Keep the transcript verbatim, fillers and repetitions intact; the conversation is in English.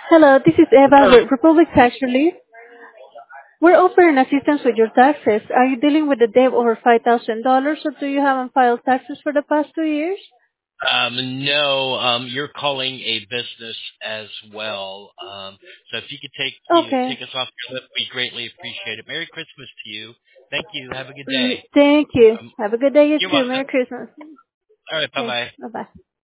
Hello, this is Eva Hello. with Republic Tax Relief. We're offering assistance with your taxes. Are you dealing with a debt over five thousand dollars or do you have unfiled taxes for the past two years? Um, no, um, you're calling a business as well. Um, so if you could take you Okay. take us off your list, we greatly appreciate it. Merry Christmas to you. Thank you. Have a good Mm, day. Thank you. Um, Have a good day, you you're too. welcome. Merry Christmas. All right. Bye Okay. bye. Bye-bye.